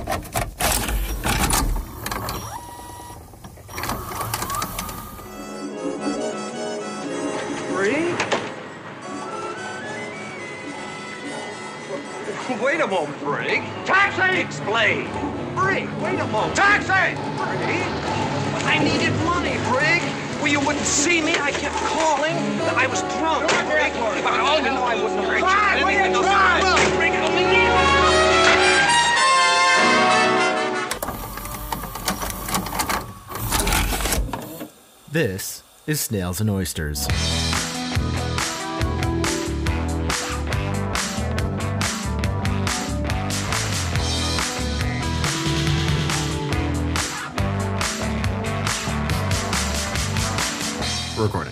Wait a moment, Brig. Taxi! Explain. Brig, wait a moment. Taxi! Brig? I needed money, Brig. Well, you wouldn't see me. I kept calling. I was drunk, Brig. If I'd only known I wouldn't have hurt you. I didn't even know. Brig, I only need. This is Snails and Oysters. Recording.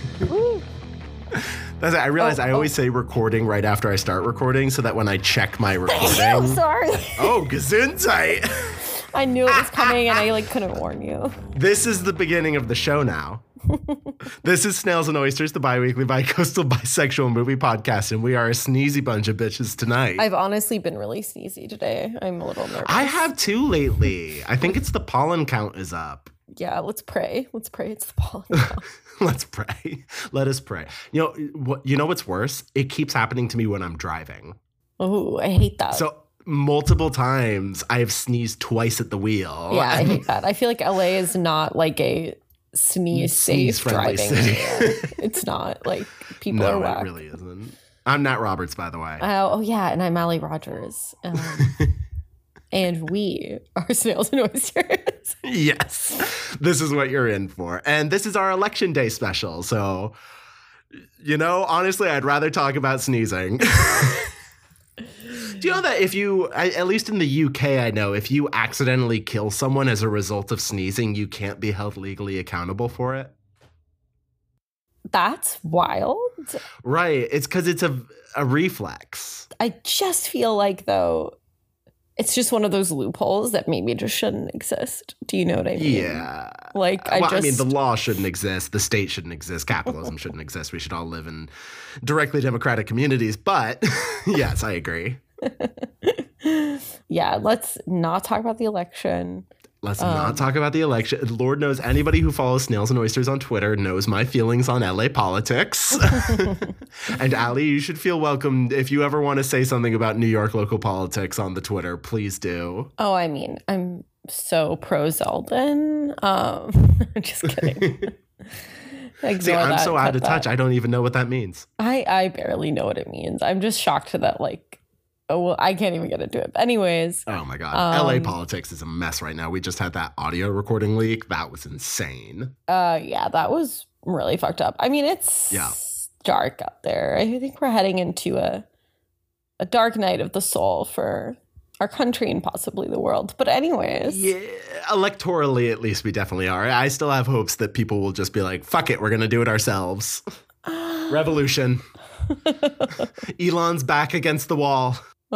I realize I always say recording right after I start recording so that when I check my recording. I'm sorry. Oh, gesundheit. I knew it was coming and I couldn't warn you. This is the beginning of the show now. This is Snails and Oysters, the bi-weekly bi-coastal bisexual movie podcast, and we are a sneezy bunch of bitches tonight. I've honestly been really sneezy today. I'm a little nervous. I have too lately. I think it's the pollen count is up. Yeah, let's pray. Let's pray it's the pollen count. Let's pray. Let us pray. You know what's worse? It keeps happening to me when I'm driving. Oh, I hate that. So multiple times I've sneezed twice at the wheel. Yeah, I hate that. I feel like LA is not like a sneeze-safe driving area. It's not. Like, people are whack. No, it really isn't. I'm Nat Roberts, by the way. Oh, yeah, and I'm Allie Rogers. And we are Snails and Oysters. Yes, this is what you're in for. And this is our Election Day special. So, honestly, I'd rather talk about sneezing. Do you know that if you, at least in the UK, I know, if you accidentally kill someone as a result of sneezing, you can't be held legally accountable for it? That's wild. Right. It's because it's a reflex. I just feel like, though, it's just one of those loopholes that maybe just shouldn't exist. Do you know what I mean? Yeah. I mean, the law shouldn't exist. The state shouldn't exist. Capitalism shouldn't exist. We should all live in directly democratic communities. But yes, I agree. Yeah, let's not talk about the election. Let's not talk about the election. Lord knows anybody who follows Snails and Oysters on Twitter knows my feelings on LA politics. And Allie, you should feel welcome. If you ever want to say something about New York local politics on the Twitter, please do. Oh, I mean, I'm so pro Zeldin. Just kidding. See, I'm so out of touch. I don't even know what that means. I barely know what it means. I'm just shocked that oh, well, I can't even get into it. But anyways. Oh, my God. LA politics is a mess right now. We just had that audio recording leak. That was insane. Yeah, that was really fucked up. I mean, it's dark out there. I think we're heading into a dark night of the soul for our country and possibly the world. But anyways. Yeah, electorally, at least we definitely are. I still have hopes that people will just be like, fuck it, we're going to do it ourselves. Revolution. Elon's back against the wall.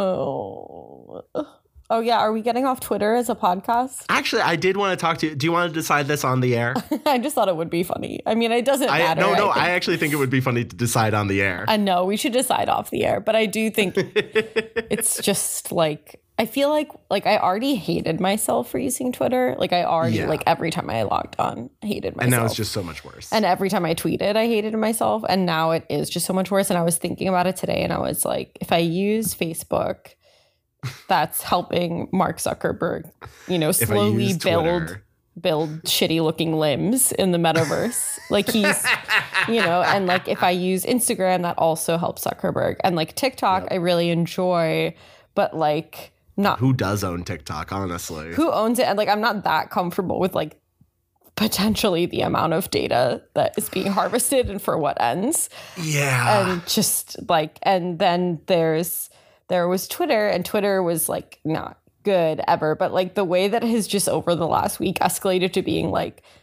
Oh, yeah. Are we getting off Twitter as a podcast? Actually, I did want to talk to you. Do you want to decide this on the air? I just thought it would be funny. I mean, it doesn't matter. I actually think it would be funny to decide on the air. No, we should decide off the air. But I do think it's just I feel like I already hated myself for using Twitter. I already, every time I logged on, hated myself. And now it's just so much worse. And every time I tweeted, I hated myself. And now it is just so much worse. And I was thinking about it today and I was like, if I use Facebook, that's helping Mark Zuckerberg, slowly build shitty looking limbs in the metaverse. He's, and if I use Instagram, that also helps Zuckerberg. And TikTok, I really enjoy, but not. Who does own TikTok, honestly? Who owns it? And I'm not that comfortable with potentially the amount of data that is being harvested and for what ends. Yeah. And just and then there was Twitter, and Twitter was not good ever, but the way that has just over the last week escalated to being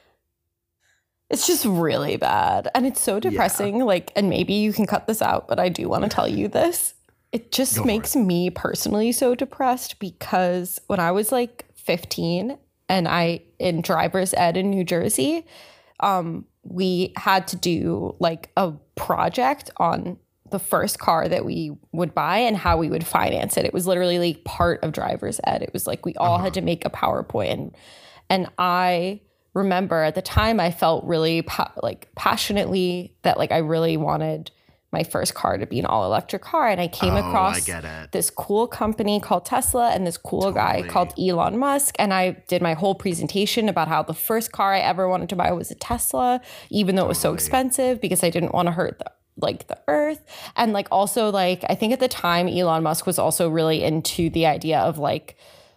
it's just really bad. And it's so depressing. And maybe you can cut this out, but I do want to tell you this. It just makes me personally so depressed because when I was 15 and in driver's ed in New Jersey, we had to do a project on the first car that we would buy and how we would finance it. It was literally like part of driver's ed. It was like we all had to make a PowerPoint. And I remember at the time I felt really passionately that like I really wanted my first car to be an all-electric car. And I came across this cool company called Tesla and this cool guy called Elon Musk. And I did my whole presentation about how the first car I ever wanted to buy was a Tesla, even though it was so expensive because I didn't want to hurt the earth. And like also like I think at the time Elon Musk was also really into the idea of like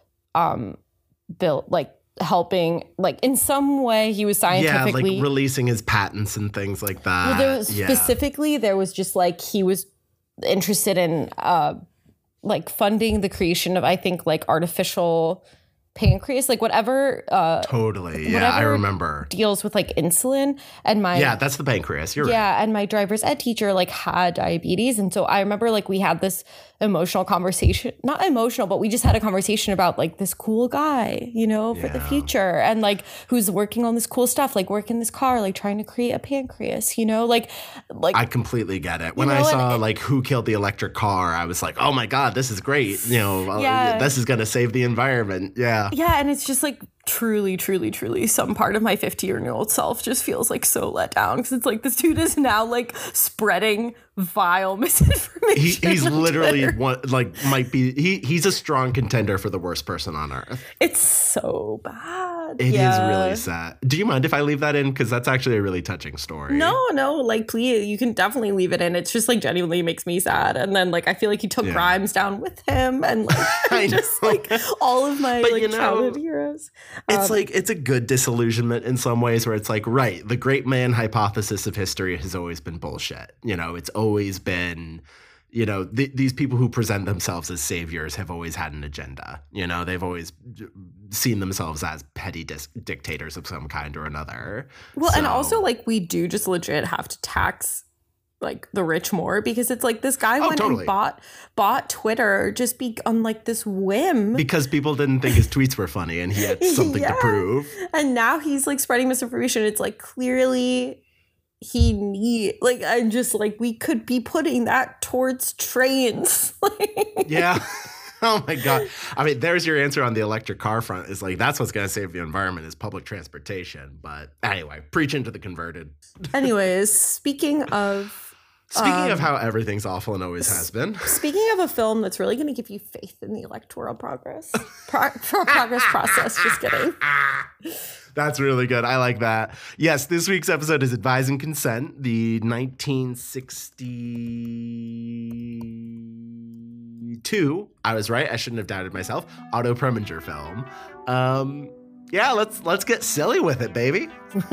helping, like in some way he was scientifically like releasing his patents and things like that. Well, specifically there was just like he was interested in like funding the creation of I think like artificial pancreas, like whatever I remember deals with like insulin. And that's the pancreas, you're right. And my driver's ed teacher like had diabetes, and so I remember like we had this emotional conversation, not emotional, but we just had a conversation about like this cool guy, you know, for the future, and like who's working on this cool stuff, like working this car, like trying to create a pancreas, you know, like I completely get it. When I saw like Who Killed the Electric Car, I was like, oh my God, this is great. You know, this is going to save the environment. Yeah. Yeah. And it's just like truly, truly, truly some part of my 50-year-old self just feels like so let down because it's like this dude is now like spreading vile misinformation. He's literally he's a strong contender for the worst person on earth. It's so bad. It is really sad. Do you mind if I leave that in? Because that's actually a really touching story. No, like please, you can definitely leave it in. It's just like genuinely makes me sad. And then like I feel like he took Grimes down with him, and like just like all of my childhood heroes. It's like it's a good disillusionment in some ways where it's like, right, the great man hypothesis of history has always been bullshit. You know, it's always been, you know, these people who present themselves as saviors have always had an agenda. You know, they've always seen themselves as petty dictators of some kind or another. Well, and also like we do just legit have to tax like the rich more because it's like this guy went and bought Twitter just on like this whim because people didn't think his tweets were funny and he had something to prove. And now he's like spreading misinformation. It's like clearly I'm just like we could be putting that towards trains. Yeah. Oh my God. I mean, there's your answer on the electric car front is like, that's what's going to save the environment is public transportation. But anyway, preach into the converted. Anyways, speaking of how everything's awful and always has been. Speaking of a film that's really going to give you faith in the electoral progress process. Just kidding. That's really good. I like that. Yes, this week's episode is Advise and Consent, the 1962. I was right. I shouldn't have doubted myself. Otto Preminger film. Let's get silly with it, baby.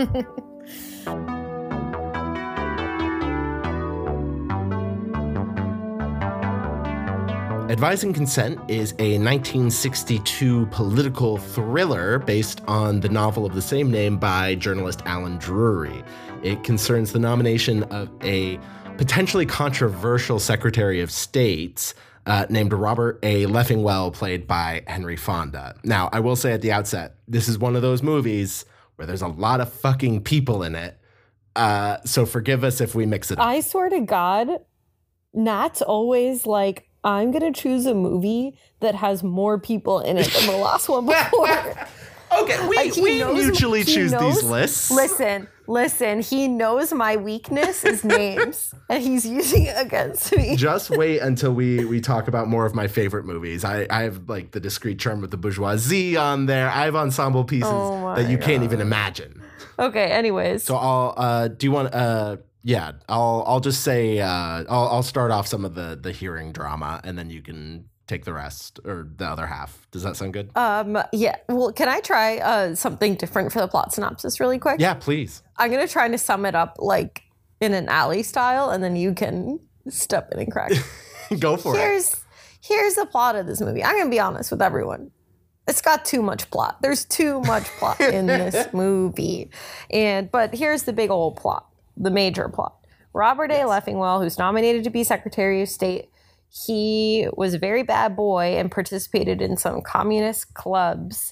Advise and Consent is a 1962 political thriller based on the novel of the same name by journalist Alan Drury. It concerns the nomination of a potentially controversial Secretary of State named Robert A. Leffingwell, played by Henry Fonda. Now, I will say at the outset, this is one of those movies where there's a lot of fucking people in it. So forgive us if we mix it up. I swear to God, Nat's always like, I'm going to choose a movie that has more people in it than the last one before. Okay, we mutually choose these lists. Listen, he knows my weakness is names, and he's using it against me. Just wait until we talk about more of my favorite movies. I have like The Discreet Charm of the Bourgeoisie on there. I have ensemble pieces that you can't even imagine. Okay, anyways. So do you want I'll just say I'll start off some of the hearing drama, and then you can take the rest or the other half. Does that sound good? Yeah. Well, can I try something different for the plot synopsis really quick? Yeah, please. I'm gonna try to sum it up like in an alley style, and then you can step in and correct. Go for it. Here's the plot of this movie. I'm gonna be honest with everyone. It's got too much plot. There's too much plot in this movie, but here's the big old plot. The major plot. Robert A. Leffingwell, who's nominated to be Secretary of State, he was a very bad boy and participated in some communist clubs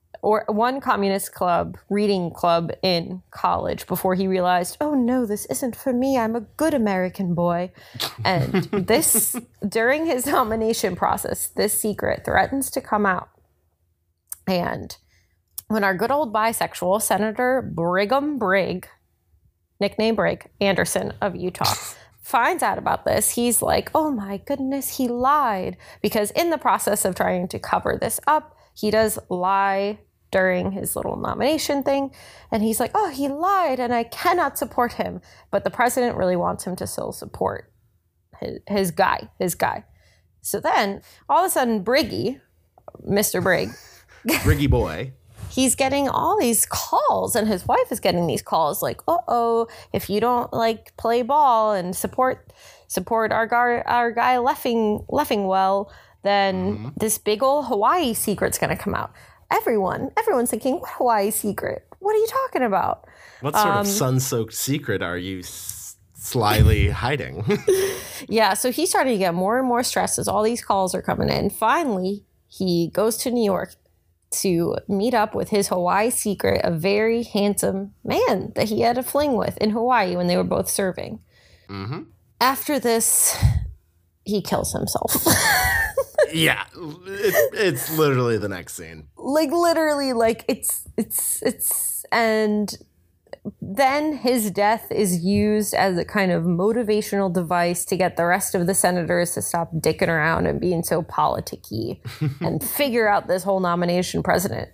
or one communist club, reading club in college before he realized, oh no, this isn't for me. I'm a good American boy. And this, during his nomination process, this secret threatens to come out. And when our good old bisexual Senator Brigham Brigg, nickname Brig, Anderson of Utah, finds out about this, he's like, oh my goodness, he lied. Because in the process of trying to cover this up, he does lie during his little nomination thing. And he's like, oh, he lied and I cannot support him. But the president really wants him to still support his guy. So then all of a sudden, Briggy, Mr. Brigg, Briggy boy. He's getting all these calls, and his wife is getting these calls like, uh-oh, if you don't like play ball and support our guy Leffingwell, then this big old Hawaii secret's going to come out. Everyone's thinking, what Hawaii secret? What are you talking about? What sort of sun-soaked secret are you slyly hiding? Yeah, so he's starting to get more and more stressed as all these calls are coming in. Finally, he goes to New York to meet up with his Hawaii secret, a very handsome man that he had a fling with in Hawaii when they were both serving. Mm-hmm. After this, he kills himself. Yeah, it's literally the next scene. Like literally, like it's and then his death is used as a kind of motivational device to get the rest of the senators to stop dicking around and being so politicky and figure out this whole nomination process.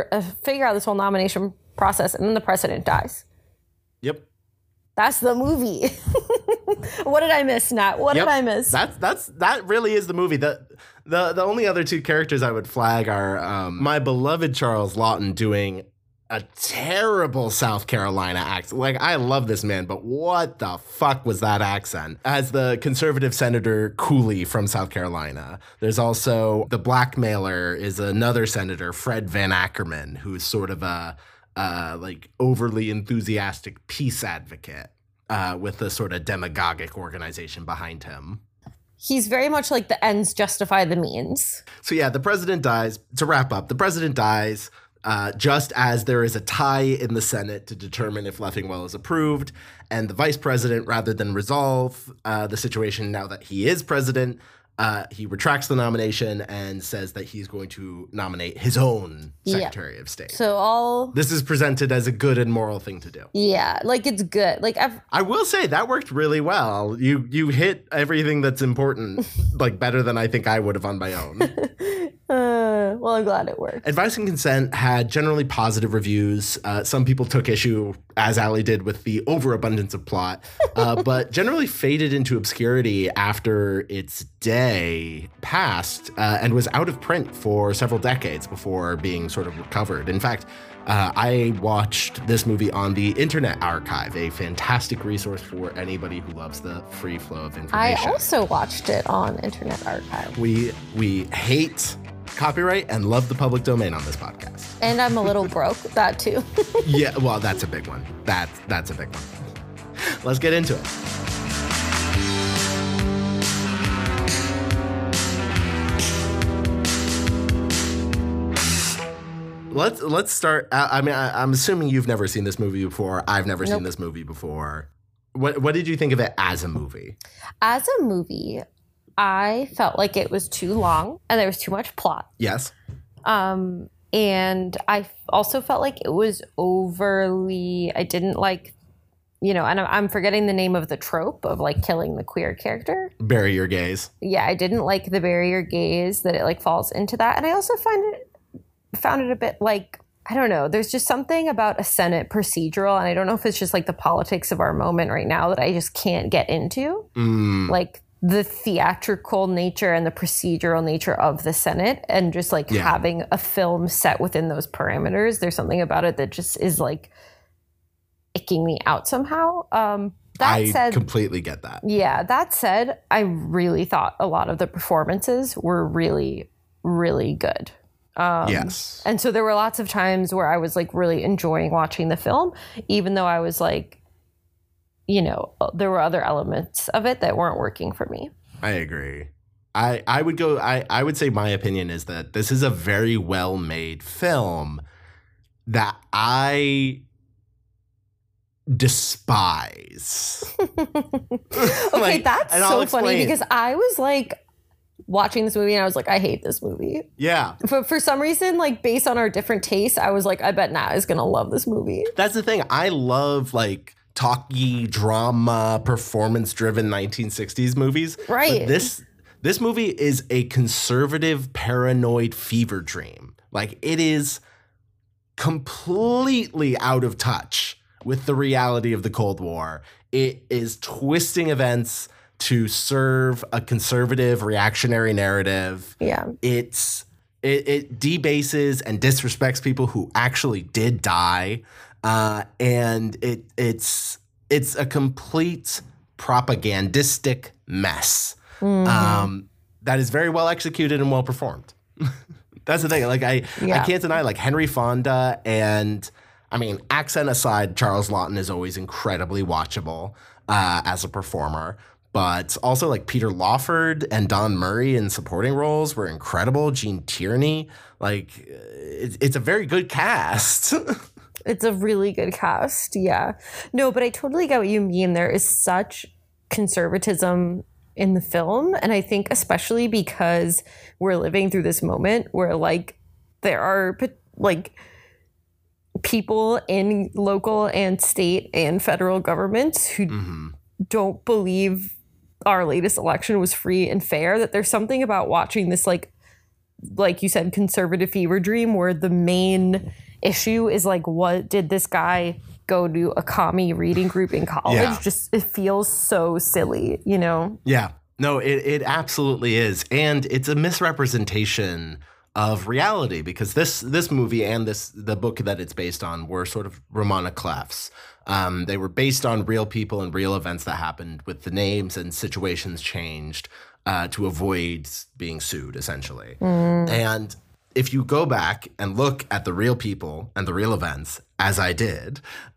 And then the president dies. Yep. That's the movie. What did I miss, Nat? What did I miss? That really is the movie. The only other two characters I would flag are my beloved Charles Lawton doing a terrible South Carolina accent. Like, I love this man, but what the fuck was that accent? As the conservative Senator Cooley from South Carolina. There's also the blackmailer is another senator, Fred Van Ackerman, who's sort of a like overly enthusiastic peace advocate with a sort of demagogic organization behind him. He's very much like the ends justify the means. So yeah, the president dies. To wrap up, the president dies just as there is a tie in the Senate to determine if Leffingwell is approved. And the vice president, rather than resolve the situation now that he is president, he retracts the nomination and says that he's going to nominate his own Secretary of State. So this is presented as a good and moral thing to do. Yeah, like it's good. Like I will say that worked really well. You hit everything that's important like better than I think I would have on my own. Well, I'm glad it worked. Advice and Consent had generally positive reviews. Some people took issue, as Allie did, with the overabundance of plot, but generally faded into obscurity after its day passed and was out of print for several decades before being sort of recovered. In fact, I watched this movie on the Internet Archive, a fantastic resource for anybody who loves the free flow of information. I also watched it on Internet Archive. We hate copyright and love the public domain on this podcast. And I'm a little broke, that too. Yeah, well, that's a big one. That's a big one. Let's get into it. Let's start. I mean, I'm assuming you've never seen this movie before. I've never seen this movie before. What did you think of it as a movie? As a movie, I felt like it was too long and there was too much plot. Yes. And I also felt like it was overly, I didn't like, and I'm forgetting the name of the trope of like killing the queer character. Bury your gaze. Yeah, I didn't like the bury your gaze that it like falls into that. And I also found it a bit like, I don't know, there's just something about a Senate procedural, and I don't know if it's just like the politics of our moment right now that I just can't get into. Like the theatrical nature and the procedural nature of the Senate, and just like having a film set within those parameters. There's something about it that just is like icking me out somehow. I completely get that. Yeah, that said, I really thought a lot of the performances were really, really good. Yes. And so there were lots of times where I was like really enjoying watching the film, even though I was like, there were other elements of it that weren't working for me. I agree. I would go. I would say my opinion is that this is a very well made film that I despise. Okay, that's so funny because I was like watching this movie and I was like, I hate this movie. Yeah. For some reason, like based on our different tastes, I was like, I bet Nat is gonna love this movie. That's the thing. I love like talky drama, performance driven 1960s movies. Right. But this movie is a conservative, paranoid fever dream. Like it is completely out of touch with the reality of the Cold War. It is twisting events to serve a conservative reactionary narrative. Yeah. It debases and disrespects people who actually did die. And it's a complete propagandistic mess. That is very well executed and well performed. That's the thing. Like I can't deny like Henry Fonda and I mean, accent aside, Charles Laughton is always incredibly watchable as a performer. But also like Peter Lawford and Don Murray in supporting roles were incredible. Gene Tierney, like it's a very good cast. It's a really good cast. Yeah. No, but I totally get what you mean. There is such conservatism in the film. And I think especially because we're living through this moment where like there are like people in local and state and federal governments who don't believe our latest election was free and fair, that there's something about watching this like you said, conservative fever dream where the main issue is like, what did this guy go to a commie reading group in college? Yeah. Just it feels so silly, you know? Yeah. No, it absolutely is. And it's a misrepresentation of reality because this movie and the book that it's based on were sort of roman à clefs. They were based on real people and real events that happened with the names and situations changed to avoid being sued, essentially. And if you go back and look at the real people and the real events, as I did,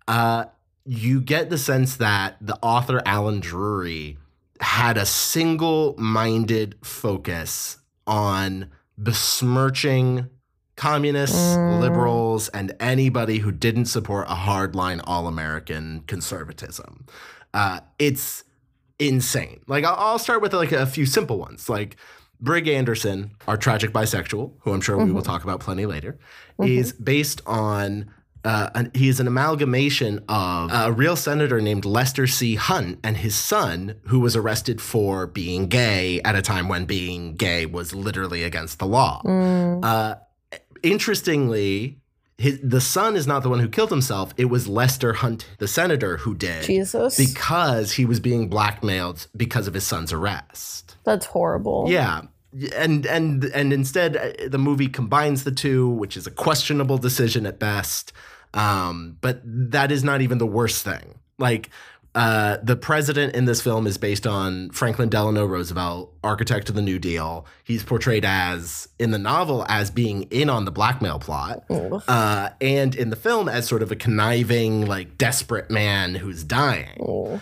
you get the sense that the author Alan Drury had a single-minded focus on besmirching communists, liberals, and anybody who didn't support a hardline all-American conservatism. It's insane. Like I'll start with like a few simple ones. Like Brig Anderson, our tragic bisexual, who I'm sure we will talk about plenty later, is based on he is an amalgamation of a real senator named Lester C. Hunt and his son, who was arrested for being gay at a time when being gay was literally against the law. Interestingly, the son is not the one who killed himself. It was Lester Hunt, the senator, who did. Jesus. Because he was being blackmailed because of his son's arrest. That's horrible. Yeah. And instead, the movie combines the two, which is a questionable decision at best. But that is not even the worst thing. Like, the president in this film is based on Franklin Delano Roosevelt, architect of the New Deal. He's portrayed as, in the novel, as being in on the blackmail plot. And in the film as sort of a conniving, like, desperate man who's dying.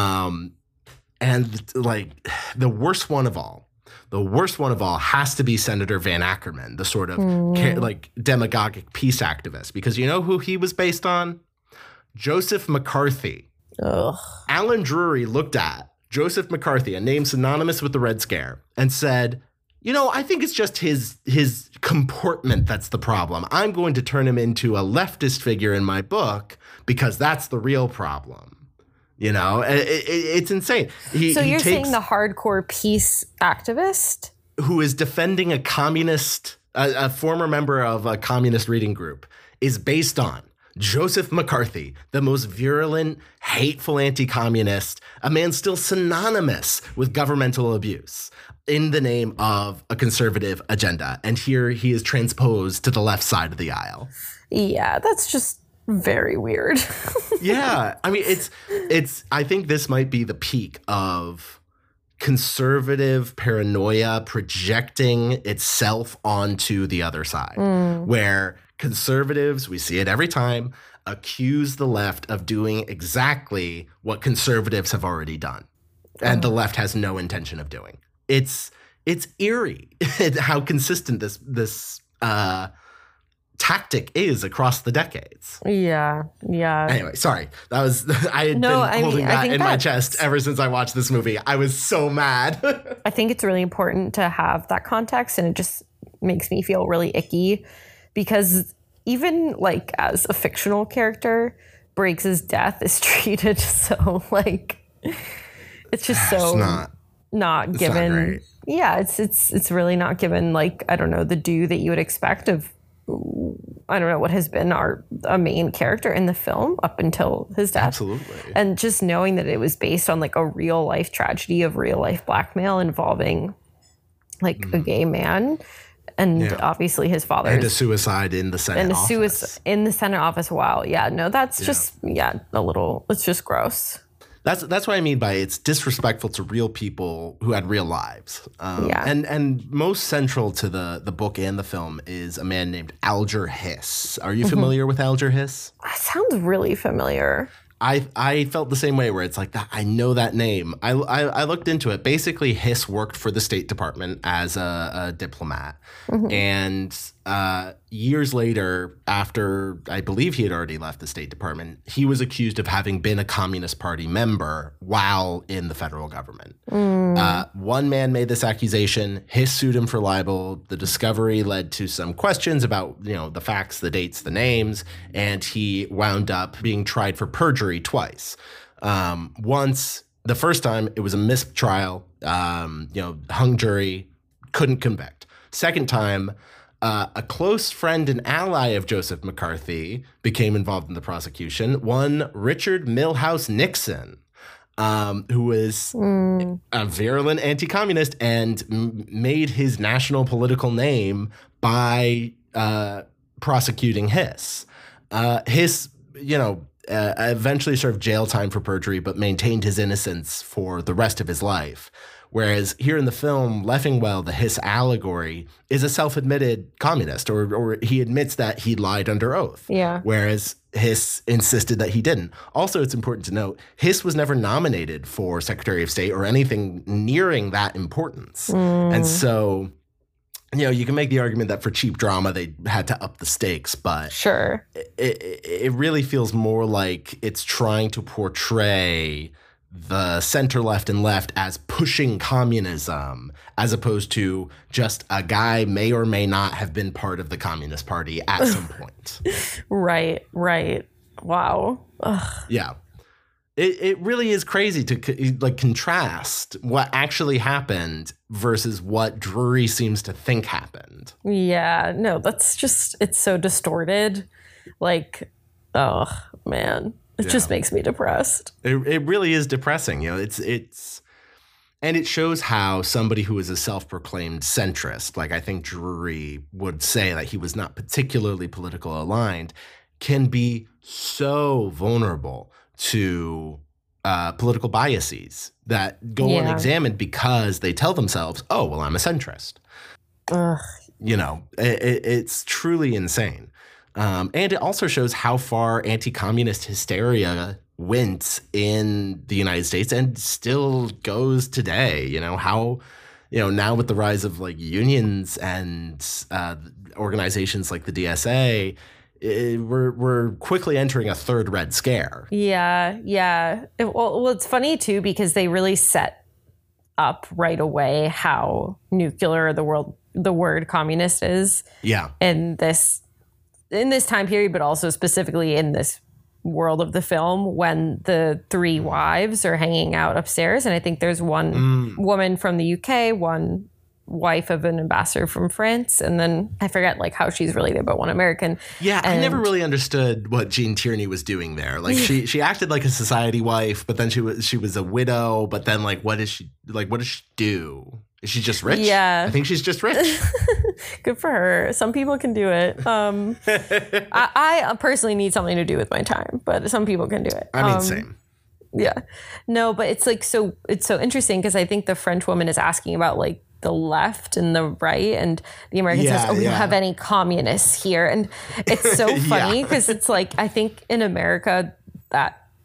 And, like, the worst one of all has to be Senator Van Ackerman, the sort of like demagogic peace activist, because you know who he was based on? Joseph McCarthy. Ugh. Alan Drury looked at Joseph McCarthy, a name synonymous with the Red Scare, and said, you know, I think it's just his comportment that's the problem. I'm going to turn him into a leftist figure in my book because that's the real problem. You know, it's insane. So you're saying the hardcore peace activist? Who is defending a communist, a former member of a communist reading group, is based on Joseph McCarthy, the most virulent, hateful anti-communist, a man still synonymous with governmental abuse in the name of a conservative agenda. And here he is transposed to the left side of the aisle. Yeah, that's just very weird. Yeah. I mean, I think this might be the peak of conservative paranoia projecting itself onto the other side, where conservatives, we see it every time, accuse the left of doing exactly what conservatives have already done and the left has no intention of doing. It's it's eerie how consistent this tactic is across the decades. Yeah. Anyway, sorry. That was I had been holding that in my chest ever since I watched this movie. I was so mad. I think it's really important to have that context, and it just makes me feel really icky because even like as a fictional character, Briggs's death is treated so like it's just so not given. Not great. Yeah, it's really not given like, I don't know, the due that you would expect of, I don't know, what has been a main character in the film up until his death. Absolutely. And just knowing that it was based on like a real life tragedy of real life blackmail involving like a gay man and obviously his father. And a suicide in the Senate office. Suicide in the Senate office. Wow. Yeah, no, that's just, a little, it's just gross. That's what I mean by it's disrespectful to real people who had real lives. And most central to the book and the film is a man named Alger Hiss. Are you familiar with Alger Hiss? That sounds really familiar. I felt the same way where it's like that. I know that name. I looked into it. Basically, Hiss worked for the State Department as a diplomat. And years later, after I believe he had already left the State Department, he was accused of having been a Communist Party member while in the federal government. One man made this accusation. Hiss sued him for libel. The discovery led to some questions about, the facts, the dates, the names, and he wound up being tried for perjury twice. Once, the first time, it was a mistrial, hung jury, couldn't convict. Second time, a close friend and ally of Joseph McCarthy became involved in the prosecution. One Richard Milhouse Nixon, who was a virulent anti-communist and made his national political name by prosecuting Hiss. Hiss, eventually served jail time for perjury, but maintained his innocence for the rest of his life. Whereas here in the film, Leffingwell, the Hiss allegory, is a self-admitted communist, or he admits that he lied under oath. Yeah. Whereas Hiss insisted that he didn't. Also, it's important to note, Hiss was never nominated for Secretary of State or anything nearing that importance. And so, you can make the argument that for cheap drama, they had to up the stakes, but sure, it really feels more like it's trying to portray the center left and left as pushing communism, as opposed to just a guy may or may not have been part of the Communist Party at some point. Right. Wow. Ugh. Yeah. It really is crazy to contrast what actually happened versus what Drury seems to think happened. Yeah, no, that's just, it's so distorted. Oh man. It just makes me depressed. It really is depressing. It's and it shows how somebody who is a self-proclaimed centrist, like I think Drury would say that he was not particularly political aligned, can be so vulnerable to political biases that go unexamined because they tell themselves, oh, well, I'm a centrist. Ugh. It's truly insane. And it also shows how far anti-communist hysteria went in the United States and still goes today. How, now with the rise of unions and organizations like the DSA, we're quickly entering a third Red Scare. Yeah. Well, it's funny too because they really set up right away how nuclear the word communist is. Yeah. In this time period, but also specifically in this world of the film when the three wives are hanging out upstairs. And I think there's one woman from the UK, one wife of an ambassador from France, and then I forget how she's related, but one American. Yeah, I never really understood what Jean Tierney was doing there. She acted like a society wife, but then she was a widow, but then what does she do? Is she just rich? Yeah. I think she's just rich. Good for her. Some people can do it. I personally need something to do with my time, but some people can do it. I mean, same. Yeah. No, but it's it's so interesting because I think the French woman is asking about the left and the right, and the American says, we don't have any communists here. And it's so funny because it's I think in America that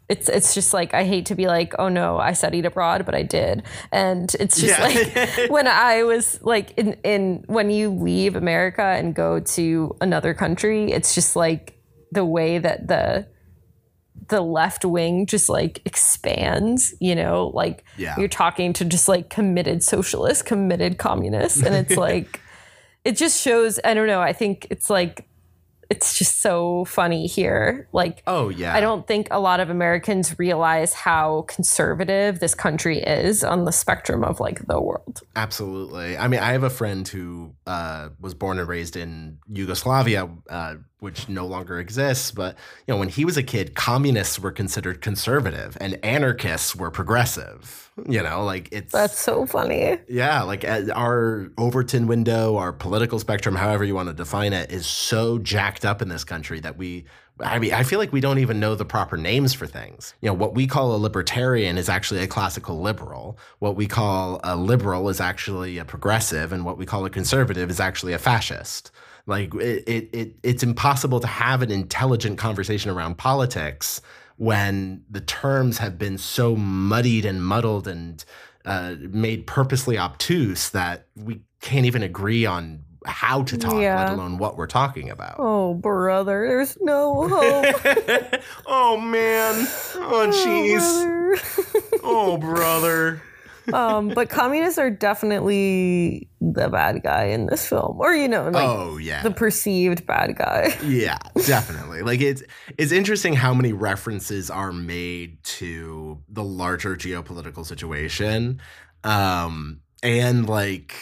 it's just like, I hate to be like, oh no, I studied abroad, but I did. And it's just like when I was like in when you leave America and go to another country, it's just like the way that the left wing just like expands, you know, like you're talking to just like committed socialists, committed communists. And it's like, it just shows, I don't know, I think it's like, it's just so funny here. Like, oh yeah, I don't think a lot of Americans realize how conservative this country is on the spectrum of like the world. Absolutely. I mean, I have a friend who was born and raised in Yugoslavia, which no longer exists. But, you know, when he was a kid, communists were considered conservative and anarchists were progressive. You know, like that's so funny. Yeah. Like our Overton window, our political spectrum, however you want to define it, is so jacked up in this country that I feel like we don't even know the proper names for things. You know, what we call a libertarian is actually a classical liberal. What we call a liberal is actually a progressive. And what we call a conservative is actually a fascist. Like it's impossible to have an intelligent conversation around politics when the terms have been so muddied and muddled and made purposely obtuse that we can't even agree on how to talk, let alone what we're talking about. Oh, brother, there's no hope. Oh, man. Oh, jeez. Oh, brother. But communists are definitely the bad guy in this film, or you know, like the perceived bad guy. Yeah, definitely. Like it's interesting how many references are made to the larger geopolitical situation, and like.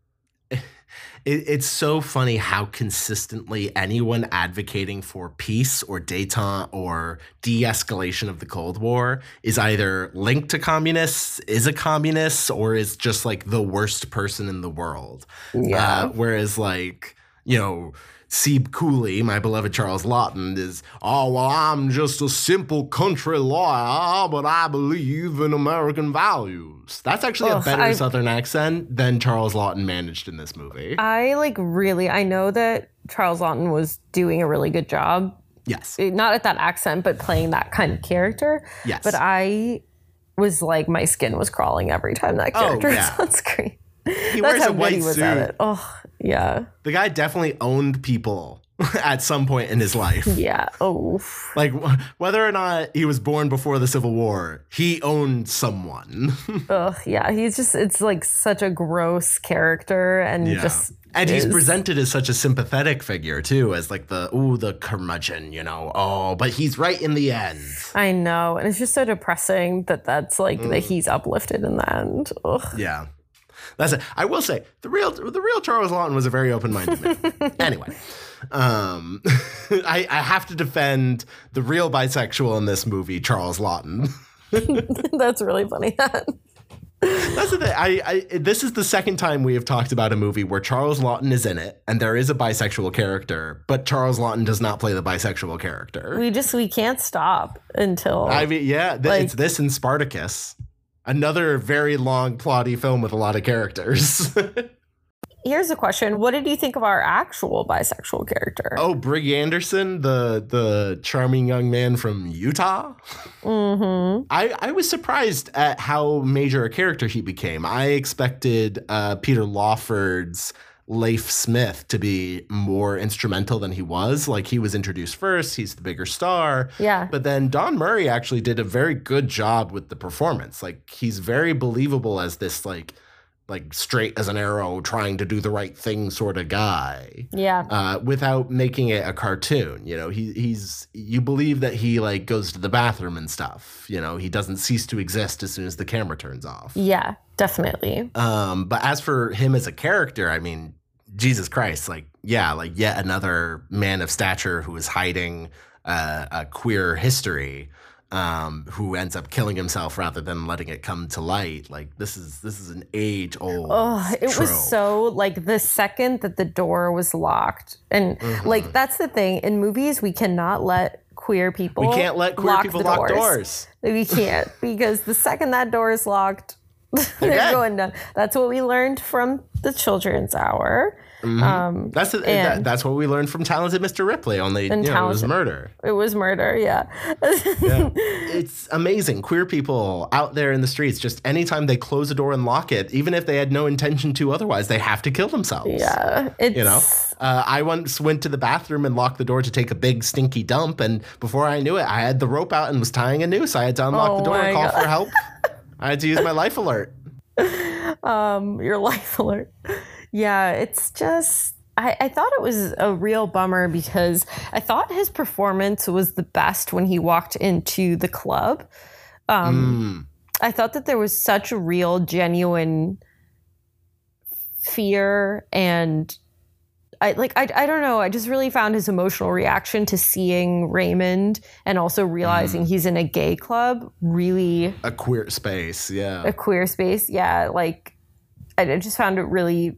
It's so funny how consistently anyone advocating for peace or détente or de-escalation of the Cold War is either linked to communists, is a communist, or is just like the worst person in the world. Yeah. Whereas like, you know, Sebe Cooley, my beloved Charles Laughton, is, oh, well, I'm just a simple country lawyer, but I believe in American values. That's actually a better Southern accent than Charles Laughton managed in this movie. I know that Charles Laughton was doing a really good job. Yes. Not at that accent, but playing that kind of character. Yes. But I was like, my skin was crawling every time that character was on screen. He wears a white suit. Oh, yeah. The guy definitely owned people at some point in his life. Yeah. Oh. Like, whether or not he was born before the Civil War, he owned someone. Yeah. It's like such a gross character and And he's presented as such a sympathetic figure, too, as like the curmudgeon, you know. Oh, but he's right in the end. I know. And it's just so depressing that's like that he's uplifted in the end. Ugh. Yeah. That's it. I will say the real Charles Laughton was a very open-minded man. Anyway, I have to defend the real bisexual in this movie, Charles Laughton. That's really funny. That's the thing. This is the second time we have talked about a movie where Charles Laughton is in it and there is a bisexual character, but Charles Laughton does not play the bisexual character. We can't stop until. I mean, yeah, it's this and Spartacus. Another very long, plotty film with a lot of characters. Here's a question. What did you think of our actual bisexual character? Oh, Brig Anderson, the charming young man from Utah? Mm-hmm. I was surprised at how major a character he became. I expected Peter Lawford's Leif Smith to be more instrumental than he was. Like, he was introduced first, he's the bigger star. Yeah. But then Don Murray actually did a very good job with the performance. Like, he's very believable as this like straight as an arrow, trying to do the right thing sort of guy. Yeah. Without making it a cartoon. You know, you believe that he like goes to the bathroom and stuff. You know, he doesn't cease to exist as soon as the camera turns off. Yeah, definitely. But as for him as a character, I mean, Jesus Christ, like yet another man of stature who is hiding a queer history. Who ends up killing himself rather than letting it come to light. Like, this is an age-old trope. Was so, like, the second that the door was locked. And, like, that's the thing. In movies, we cannot let queer people We can't let queer people lock doors. We can't. Because the second that door is locked, they're going down. That's what we learned from the Children's Hour. That's what we learned from Talented Mr. Ripley. Only it was murder. It was murder. Yeah. Yeah. It's amazing. Queer people out there in the streets, just anytime they close a door and lock it, even if they had no intention to otherwise, they have to kill themselves. Yeah. I once went to the bathroom and locked the door to take a big stinky dump, and before I knew it, I had the rope out and was tying a noose. I had to unlock the door and call for help. I had to use my life alert. Your life alert. Yeah, it's just, I thought it was a real bummer because I thought his performance was the best when he walked into the club. I thought that there was such a real, genuine fear, and I don't know. I just really found his emotional reaction to seeing Raymond and also realizing he's in a gay club really a queer space. Yeah, a queer space. Yeah, like I just found it really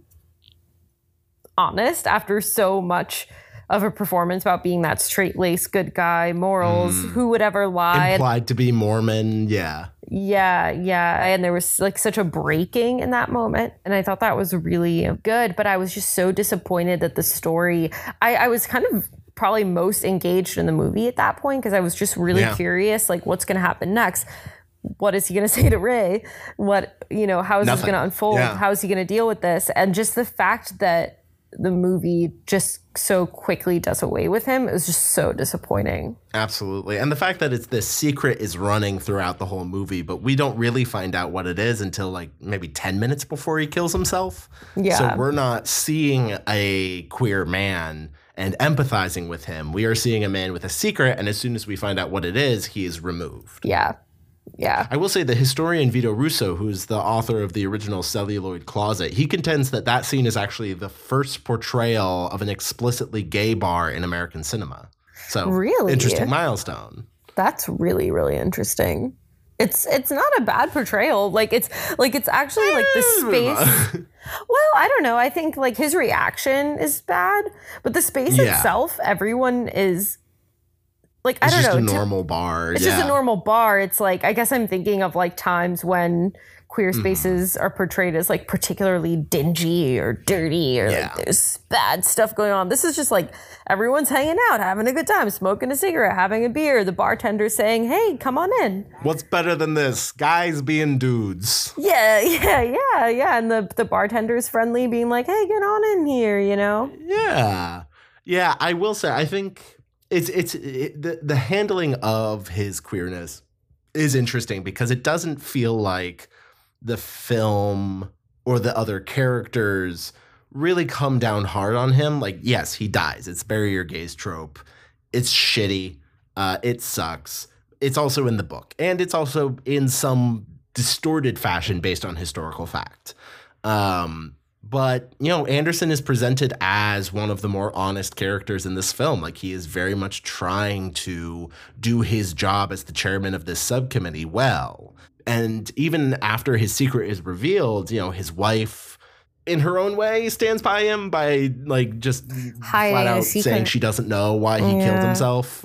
honest after so much of a performance about being that straight-laced good guy, morals, who would ever lie. Implied to be Mormon, yeah. Yeah. And there was like such a breaking in that moment. And I thought that was really good. But I was just so disappointed that the story, I was kind of probably most engaged in the movie at that point because I was just really curious, like what's going to happen next? What is he going to say to Ray? How is this going to unfold? Yeah. How is he going to deal with this? And just the fact that the movie just so quickly does away with him, it was just so disappointing. Absolutely. And the fact that this secret is running throughout the whole movie, but we don't really find out what it is until like maybe 10 minutes before he kills himself. Yeah. So we're not seeing a queer man and empathizing with him. We are seeing a man with a secret, and as soon as we find out what it is, he is removed. Yeah. Yeah. I will say the historian Vito Russo, who's the author of the original Celluloid Closet, he contends that scene is actually the first portrayal of an explicitly gay bar in American cinema. So, really interesting milestone. That's really, really interesting. It's not a bad portrayal. It's actually like the space. Well, I don't know. I think like his reaction is bad, but the space itself, everyone is. Like, I don't know. It's just a normal bar. It's just a normal bar. It's like, I guess I'm thinking of like times when queer spaces are portrayed as like particularly dingy or dirty or like there's bad stuff going on. This is just like everyone's hanging out, having a good time, smoking a cigarette, having a beer. The bartender saying, hey, come on in. What's better than this? Guys being dudes. Yeah. And the bartender's friendly, being like, hey, get on in here, Yeah. Yeah, I will say, I think the handling of his queerness is interesting because it doesn't feel like the film or the other characters really come down hard on him. Like, yes, he dies. It's bury your gays trope. It's shitty. It sucks. It's also in the book, and it's also in some distorted fashion based on historical fact. But, Anderson is presented as one of the more honest characters in this film. Like, he is very much trying to do his job as the chairman of this subcommittee well. And even after his secret is revealed, his wife, in her own way, stands by him by, like, just flat out saying she doesn't know why he killed himself.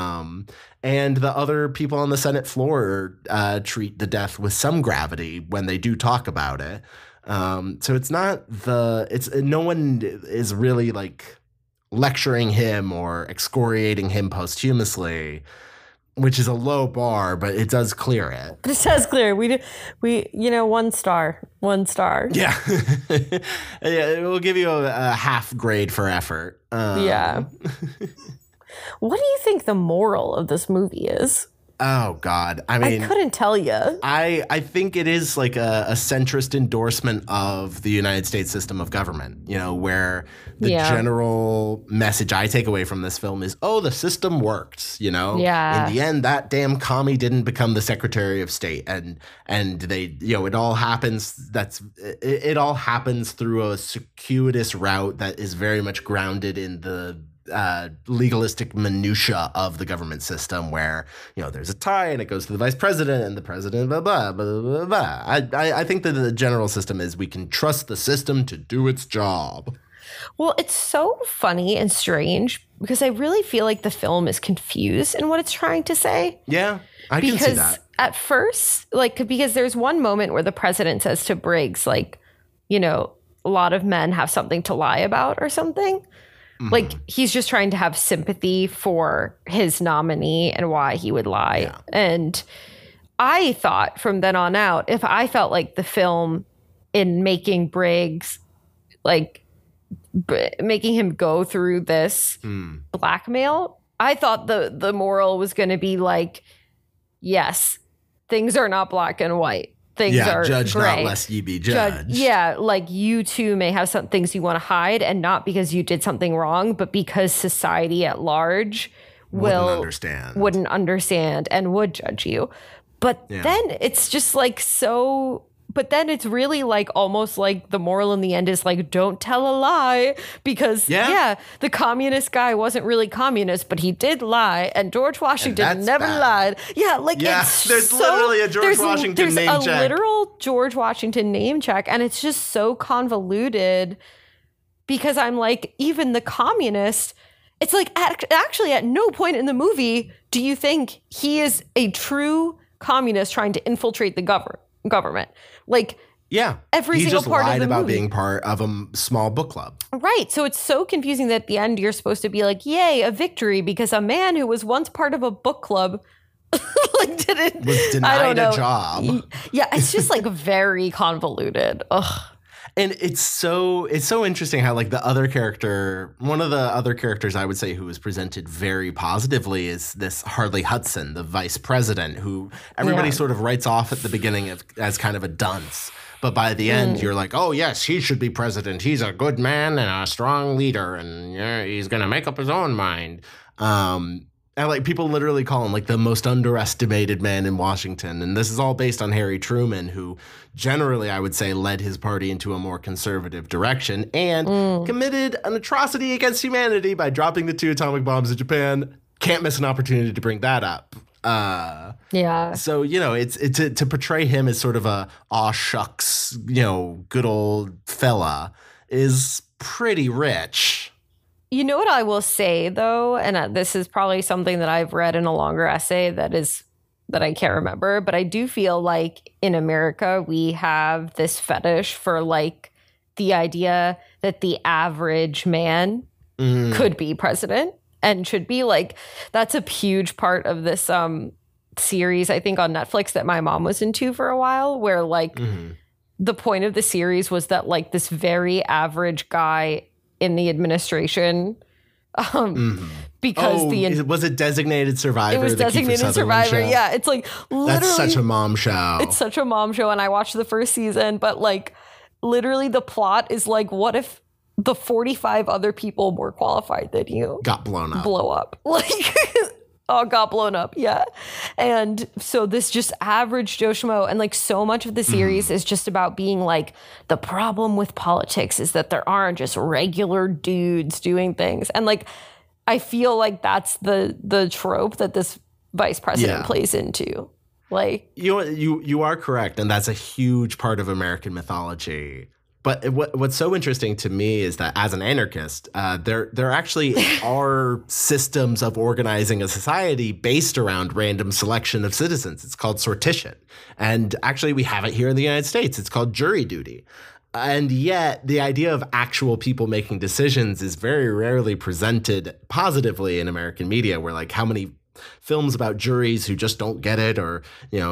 And the other people on the Senate floor treat the death with some gravity when they do talk about it. So it's not no one is really like lecturing him or excoriating him posthumously, which is a low bar, but it does clear it. But it does clear. We 1 star. Yeah. It will give you a half grade for effort. Yeah. What do you think the moral of this movie is? Oh, God. I mean, I couldn't tell you. I think it is like a centrist endorsement of the United States system of government, where the general message I take away from this film is, oh, the system worked, Yeah. In the end, that damn commie didn't become the Secretary of State. And they, it all happens. It all happens through a circuitous route that is very much grounded in the legalistic minutia of the government system where, there's a tie and it goes to the vice president and the president, blah, blah, blah, blah, blah. I think that the general system is we can trust the system to do its job. Well, it's so funny and strange because I really feel like the film is confused in what it's trying to say. Yeah, I can see that. At first, because there's one moment where the president says to Briggs, a lot of men have something to lie about or something. Like, he's just trying to have sympathy for his nominee and why he would lie. Yeah. And I thought from then on out, if I felt like the film in making Briggs, like making him go through this blackmail, I thought the moral was going to be like, yes, things are not black and white. Things are judge gray. not lest ye be judged. Like you too may have some things you want to hide, and not because you did something wrong, but because society at large wouldn't understand and would judge you. But then it's just like so. But then it's really like almost like the moral in the end is like, don't tell a lie, because the communist guy wasn't really communist, but he did lie, and George Washington never lied. Yeah, like there's literally a George Washington name check. There's a literal George Washington name check, and it's just so convoluted because I'm like, even the communist, it's like actually at no point in the movie do you think he is a true communist trying to infiltrate the government. Like, every single part of the movie. He just lied about being part of a small book club. Right. So it's so confusing that at the end you're supposed to be like, yay, a victory, because a man who was once part of a book club was denied a job. Yeah, it's just like very convoluted. Ugh. And it's so interesting how like the other character, one of the other characters I would say who was presented very positively is this Harley Hudson, the vice president, who everybody sort of writes off at the beginning as kind of a dunce. But by the end, you're like, oh, yes, he should be president. He's a good man and a strong leader, and he's going to make up his own mind. And like people literally call him like the most underestimated man in Washington. And this is all based on Harry Truman, who generally I would say led his party into a more conservative direction and committed an atrocity against humanity by dropping the 2 atomic bombs in Japan. Can't miss an opportunity to bring that up. So, it's to portray him as sort of a aw shucks, good old fella is pretty rich. You know what I will say, though, and this is probably something that I've read in a longer essay that I can't remember, but I do feel like in America, we have this fetish for like the idea that the average man could be president and should be like, that's a huge part of this series, I think on Netflix that my mom was into for a while, where like the point of the series was that like this very average guy in the administration, because was it Designated Survivor? It was Designated Survivor. Yeah, it's like literally that's such a mom show. It's such a mom show, and I watched the first season, but like literally the plot is like, what if the 45 other people more qualified than you got blown up? Blow up, like. Oh, got blown up. Yeah. And so this just average Joe Schmo, and like so much of the series is just about being like, the problem with politics is that there aren't just regular dudes doing things. And like, I feel like that's the trope that this vice president plays into. Like, you are correct. And that's a huge part of American mythology. But what's so interesting to me is that as an anarchist, there actually are systems of organizing a society based around random selection of citizens. It's called sortition. And actually, we have it here in the United States. It's called jury duty. And yet the idea of actual people making decisions is very rarely presented positively in American media, where like how many films about juries who just don't get it, or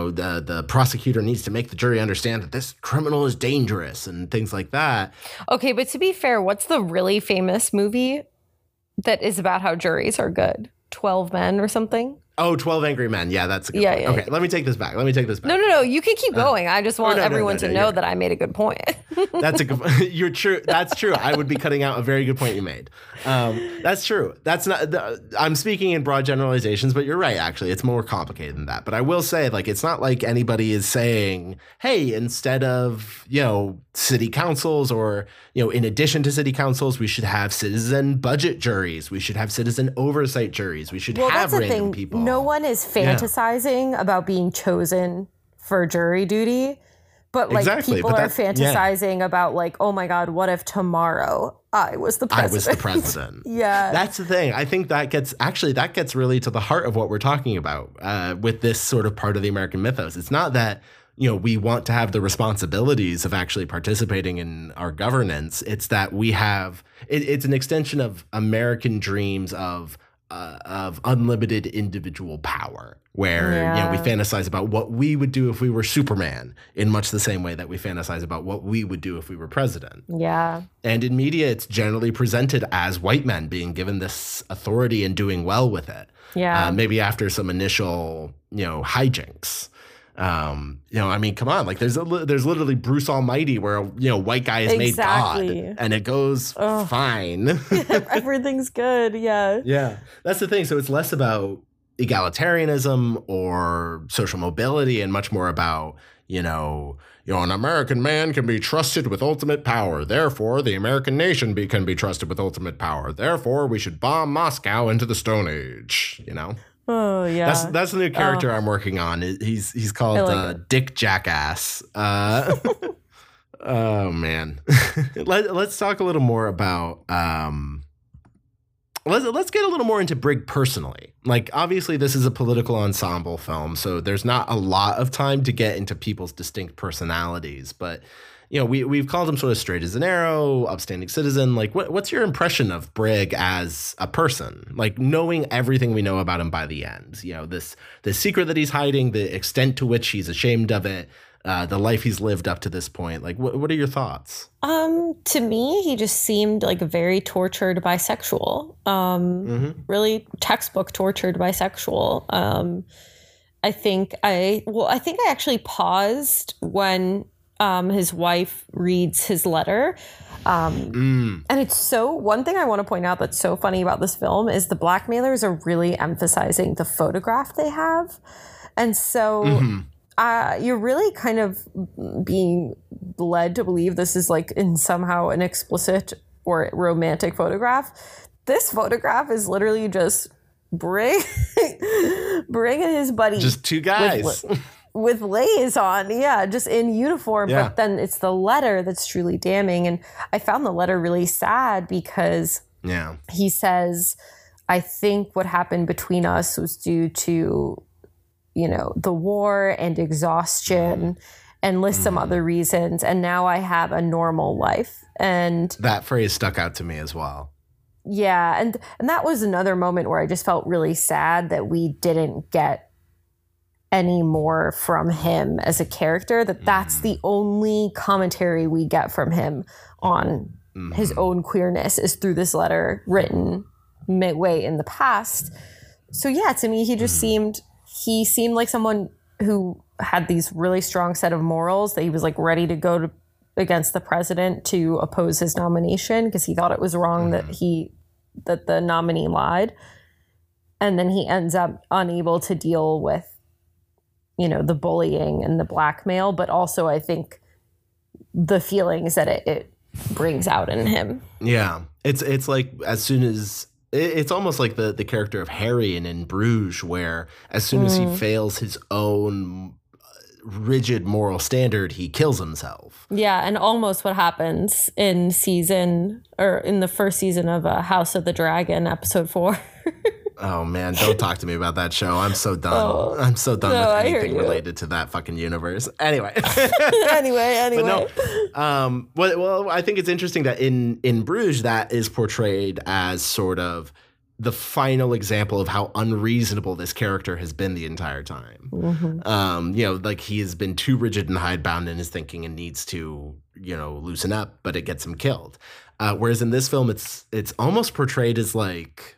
the prosecutor needs to make the jury understand that this criminal is dangerous and things like that. Okay, but to be fair, what's the really famous movie that is about how juries are good? 12 Men or something? Oh, 12 Angry Men. Yeah, that's a good point. Okay, let me take this back. No. You can keep going. I just want everyone to know that I made a good point. That's a good. You're true. That's true. I would be cutting out a very good point you made. That's true. That's not. I'm speaking in broad generalizations, but you're right. Actually, it's more complicated than that. But I will say, like, it's not like anybody is saying, "Hey, instead of city councils, or in addition to city councils, we should have citizen budget juries. We should have citizen oversight juries. We should have random people." No one is fantasizing about being chosen for jury duty, but like people are fantasizing about like, oh my God, what if tomorrow I was the president? Yeah. That's the thing. I think that gets really to the heart of what we're talking about with this sort of part of the American mythos. It's not that we want to have the responsibilities of actually participating in our governance. It's that we have it's an extension of American dreams of unlimited individual power, where we fantasize about what we would do if we were Superman, in much the same way that we fantasize about what we would do if we were president. Yeah. And in media, it's generally presented as white men being given this authority and doing well with it. Yeah. Maybe after some initial, hijinks. I mean, come on, like there's literally Bruce Almighty where white guy is made God, and it goes fine. Everything's good. Yeah. Yeah, that's the thing. So it's less about egalitarianism or social mobility and much more about an American man can be trusted with ultimate power. Therefore, the American nation can be trusted with ultimate power. Therefore, we should bomb Moscow into the Stone Age. Oh yeah, that's the new character I'm working on. He's called Dick Jackass. Oh man, let's talk a little more about. Let's get a little more into Brig personally. Like, obviously, this is a political ensemble film, so there's not a lot of time to get into people's distinct personalities. But we've called him sort of straight as an arrow, upstanding citizen. Like, what's your impression of Brig as a person? Like, knowing everything we know about him by the end. This secret that he's hiding, the extent to which he's ashamed of it, the life he's lived up to this point. Like, what are your thoughts? To me, he just seemed like a very tortured bisexual. Really textbook tortured bisexual. I think I actually paused when his wife reads his letter. And it's one thing I want to point out that's so funny about this film is the blackmailers are really emphasizing the photograph they have. And so you're really kind of being led to believe this is like in somehow an explicit or romantic photograph. This photograph is literally just Brig and his buddy. Just two guys. With leis on, just in uniform. Yeah. But then it's the letter that's truly damning. And I found the letter really sad because he says, I think what happened between us was due to, the war and exhaustion and lists some other reasons. And now I have a normal life. And that phrase stuck out to me as well. Yeah. And that was another moment where I just felt really sad that we didn't get any more from him as a character, that's the only commentary we get from him on his own queerness is through this letter written midway in the past. So to me, he just seemed like someone who had these really strong set of morals, that he was like ready to go against the president to oppose his nomination because he thought it was wrong that the nominee lied. And then he ends up unable to deal with the bullying and the blackmail, but also I think the feelings that it brings out in him. Yeah. It's like as soon as it's almost like the character of Harry in Bruges, where as soon as he fails his own rigid moral standard, he kills himself. Yeah. And almost what happens in the first season of House of the Dragon, episode 4. Oh man, don't talk to me about that show. I'm so done. I'm so done with anything related to that fucking universe. Anyway. anyway. But no. Well, I think it's interesting that in Bruges, that is portrayed as sort of the final example of how unreasonable this character has been the entire time. Like he has been too rigid and hidebound in his thinking and needs to, loosen up, but it gets him killed. Whereas in this film, it's almost portrayed as like,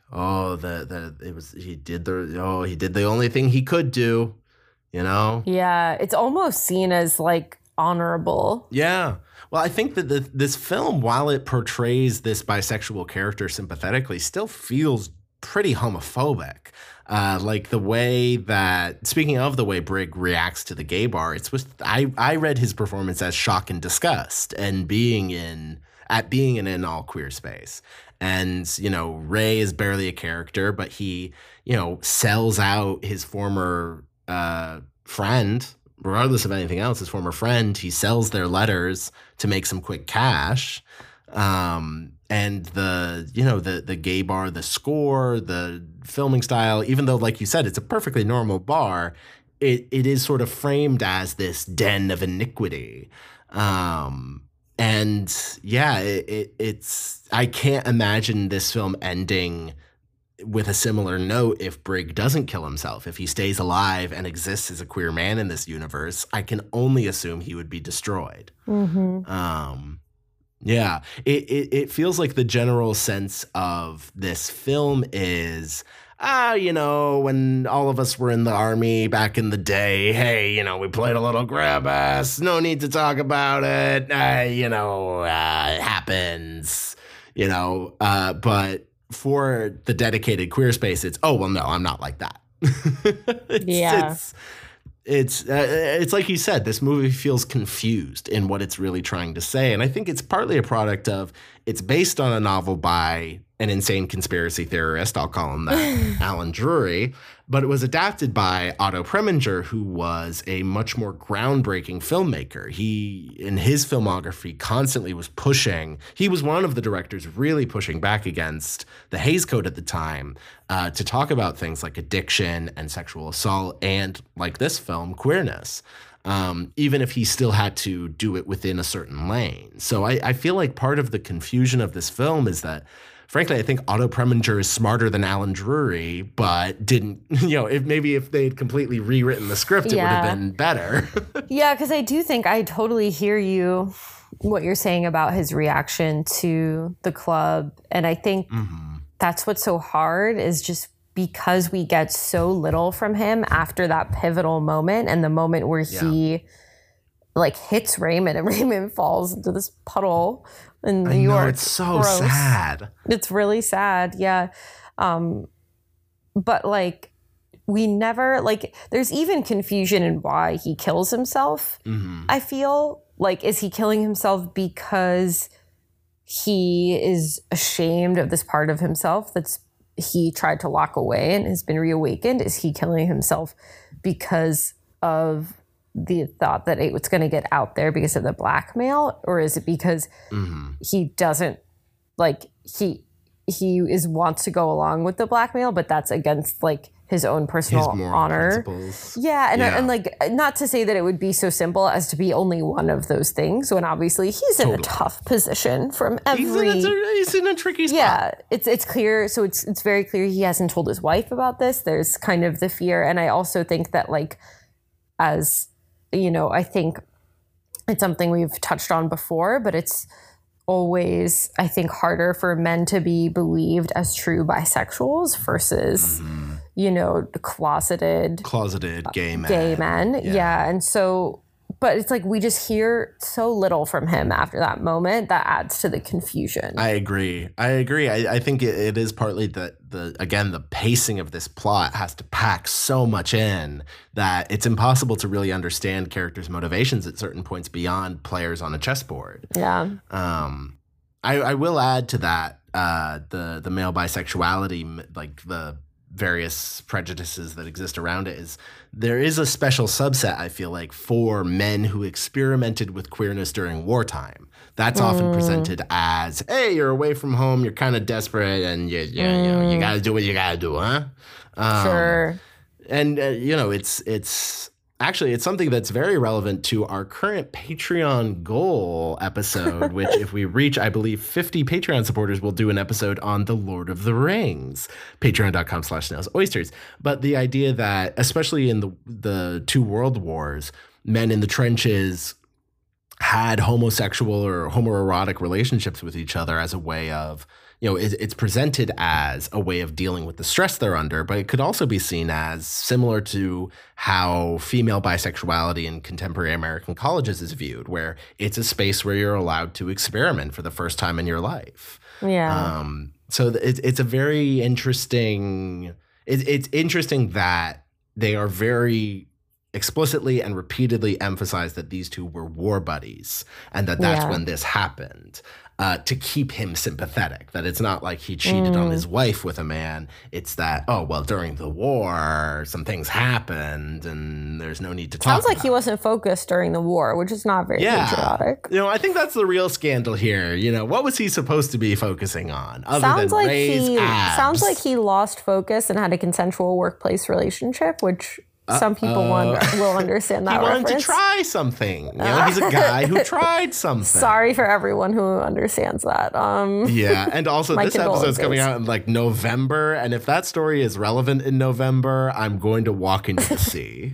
he did the only thing he could do, Yeah, it's almost seen as like honorable. Yeah. Well, I think that this film, while it portrays this bisexual character sympathetically, still feels pretty homophobic. Like the way that, speaking of the way Brig reacts to the gay bar, I read his performance as shock and disgust and being in an all queer space. And, Ray is barely a character, but he, sells out his former friend, regardless of anything else, his former friend. He sells their letters to make some quick cash. And the gay bar, the score, the filming style, even though, like you said, it's a perfectly normal bar, it is sort of framed as this den of iniquity. And yeah, it's I can't imagine this film ending with a similar note if Brigg doesn't kill himself. If he stays alive and exists as a queer man in this universe, I can only assume he would be destroyed. Yeah, it feels like the general sense of this film is, when all of us were in the army back in the day, hey, we played a little grab ass. No need to talk about it. It happens, but for the dedicated queer space, it's, oh, well, no, I'm not like that. It's like you said, this movie feels confused in what it's really trying to say. And I think it's partly a product of, it's based on a novel by an insane conspiracy theorist, I'll call him that, Alan Drury, but it was adapted by Otto Preminger, who was a much more groundbreaking filmmaker. He, in his filmography, constantly was pushing. He was one of the directors really pushing back against the Hays Code at the time to talk about things like addiction and sexual assault and, like this film, queerness. Even if he still had to do it within a certain lane. So I feel like part of the confusion of this film is that, frankly, I think Otto Preminger is smarter than Alan Drury, but didn't, if they had completely rewritten the script, it would have been better. Yeah, because I do think I totally hear you, what you're saying about his reaction to the club. And I think that's what's so hard, is just because we get so little from him after that pivotal moment, and the moment where he hits Raymond and Raymond falls into this puddle in New York. It's so sad. It's really sad. Yeah. But we never, there's even confusion in why he kills himself. I feel is he killing himself because he is ashamed of this part of himself he tried to lock away and has been reawakened? Is he killing himself because of the thought that it's going to get out there because of the blackmail? Or is it because he doesn't, he wants to go along with the blackmail, but that's against his own personal honor? Principles. Yeah. And not to say that it would be so simple as to be only one of those things, when obviously he's in a tough position from every... He's in a tricky spot. Yeah. It's clear. So it's very clear he hasn't told his wife about this. There's kind of the fear. And I also think that as, I think it's something we've touched on before, but it's always, I think, harder for men to be believed as true bisexuals versus, closeted gay men. Yeah. And so, but it's we just hear so little from him after that moment that adds to the confusion. I agree. I think it is partly the pacing of this plot has to pack so much in that it's impossible to really understand characters' motivations at certain points beyond players on a chessboard. Yeah. I will add to that the male bisexuality, the various prejudices that exist around it, is there is a special subset, I feel for men who experimented with queerness during wartime. That's often presented as, hey, you're away from home, you're kind of desperate, and you got to do what you got to do, huh? Sure. And it's actually, it's something that's very relevant to our current Patreon goal episode, which if we reach, I believe, 50 Patreon supporters, we'll do an episode on The Lord of the Rings, patreon.com/snailsoysters. But the idea that, especially in the two world wars, men in the trenches had homosexual or homoerotic relationships with each other as a way of, it's presented as a way of dealing with the stress they're under, but it could also be seen as similar to how female bisexuality in contemporary American colleges is viewed, where it's a space where you're allowed to experiment for the first time in your life. Yeah. So it's a very interesting, it's interesting that they are very explicitly and repeatedly emphasize that these two were war buddies and that's when this happened. To keep him sympathetic, that it's not like he cheated on his wife with a man. It's that, during the war, some things happened and there's no need to talk about it. He wasn't focused during the war, which is not very patriotic. I think that's the real scandal here. What was he supposed to be focusing on other than Ray's abs? Sounds like he lost focus and had a consensual workplace relationship, which some people will understand that He wanted reference. to try something. You know, he's a guy who tried something. Sorry for everyone who understands that. Yeah, and also My this episode's coming condolences. out in like November, and if that story is relevant in November, I'm going to walk into the sea.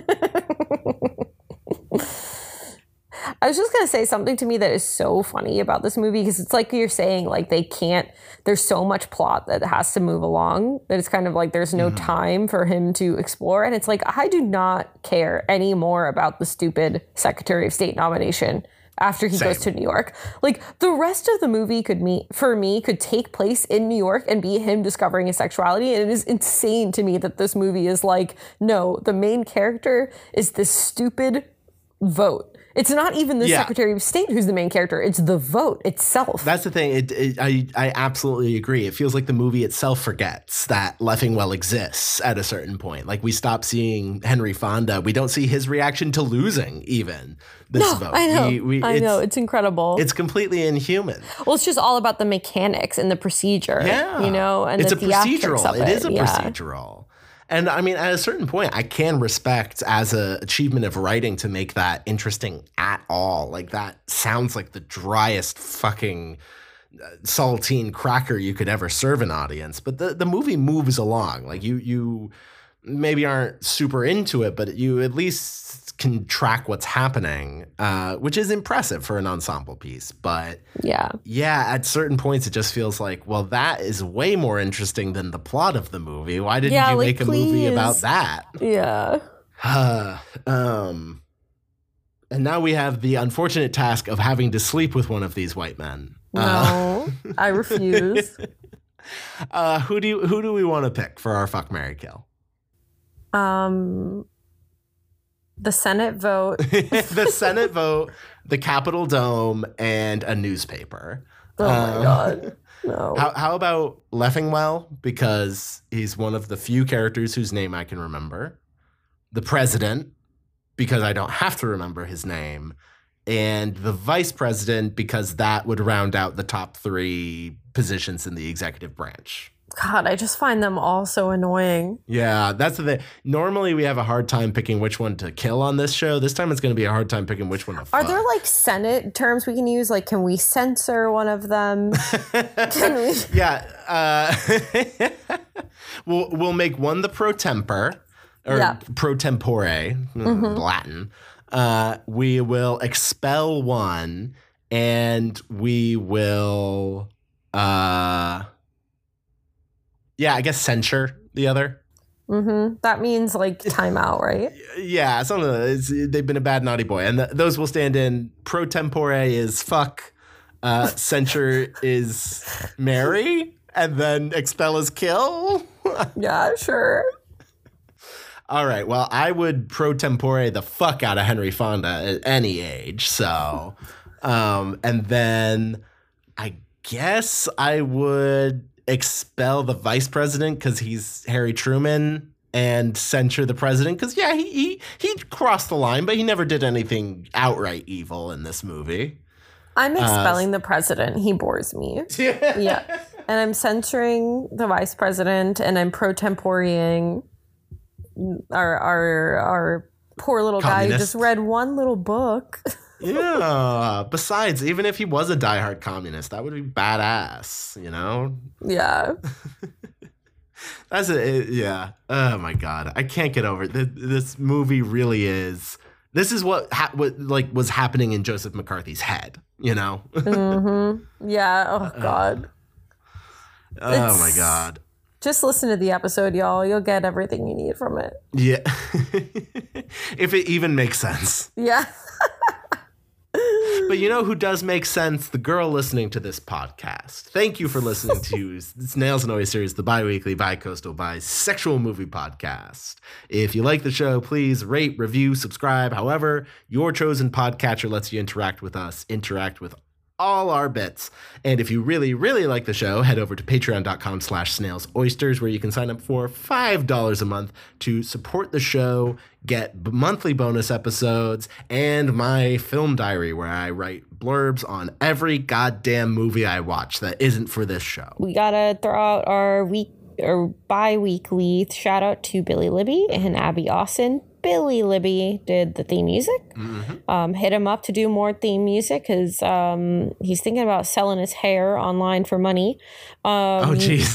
I was just going to say something to me that is so funny about this movie, because it's like you're saying, like, there's so much plot that has to move along that it's kind of like there's no time for him to explore. And it's like, I do not care anymore about the stupid Secretary of State nomination after he goes to New York. Like, the rest of the movie could take place in New York and be him discovering his sexuality. And it is insane to me that this movie is like, no, the main character is this stupid vote. It's not even the Secretary of State who's the main character. It's the vote itself. That's the thing. I absolutely agree. It feels like the movie itself forgets that Leffingwell exists at a certain point. Like, we stop seeing Henry Fonda. We don't see his reaction to losing even this vote. I know. I know. It's incredible. It's completely inhuman. Well, it's just all about the mechanics and the procedure. Yeah. You know, and it's the a procedural. theatrics of It is a yeah. procedural. And I mean, at a certain point, I can respect as an achievement of writing to make that interesting at all. Like, that sounds like the driest fucking saltine cracker you could ever serve an audience. But the movie moves along. Like, you maybe aren't super into it, but you at least can track what's happening, which is impressive for an ensemble piece. But yeah, at certain points, it just feels like, well, that is way more interesting than the plot of the movie. Why didn't you make a movie about that? Yeah. And now we have the unfortunate task of having to sleep with one of these white men. No, I refuse. Who do we want to pick for our fuck, marry, kill? The Senate vote. The Senate vote, the Capitol Dome, and a newspaper. Oh my God. No. How about Leffingwell? Because he's one of the few characters whose name I can remember. The president, because I don't have to remember his name. And the vice president, because that would round out the top 3 positions in the executive branch. God, I just find them all so annoying. Yeah, that's the thing. Normally we have a hard time picking which one to kill on this show. This time it's going to be a hard time picking which one to fuck. Are there like Senate terms we can use? Like, can we censor one of them? Can we? Yeah. We'll make one the pro tempore or pro tempore, Latin. We will expel one, and we will I guess censure the other. That means like timeout, right? Yeah, they've been a bad naughty boy, and those will stand in. Pro tempore is fuck, censure is marry, and then expel is kill. Yeah, sure. All right. Well, I would pro tempore the fuck out of Henry Fonda at any age. So, and then I guess I would expel the vice president because he's Harry Truman, and censure the president because he crossed the line, but he never did anything outright evil in this movie. I'm expelling the president. He bores me. Yeah. And I'm censoring the vice president, and I'm pro temporeing our poor little guy who just read one little book. Yeah. Besides, even if he was a diehard communist, that would be badass, you know? Yeah. That's it. Yeah. Oh my God. I can't get over it. This movie really is. This is what was happening in Joseph McCarthy's head, you know? Yeah. Oh God. Oh my God. Just listen to the episode, y'all. You'll get everything you need from it. Yeah. If it even makes sense. Yeah. But you know who does make sense? The girl listening to this podcast. Thank you for listening to Snails and Oysters, the bi-weekly, bi-coastal, bisexual movie podcast. If you like the show, please rate, review, subscribe. However, your chosen podcatcher lets you interact with us, interact with all our bits. And if you really, really like the show, head over to patreon.com/snailsoysters, where you can sign up for $5 a month to support the show, get monthly bonus episodes, and my film diary, where I write blurbs on every goddamn movie I watch that isn't for this show. We gotta throw out our bi-weekly shout out to Billy Libby and Abby Austin. Billy Libby did the theme music. Hit him up to do more theme music because he's thinking about selling his hair online for money. Oh, jeez.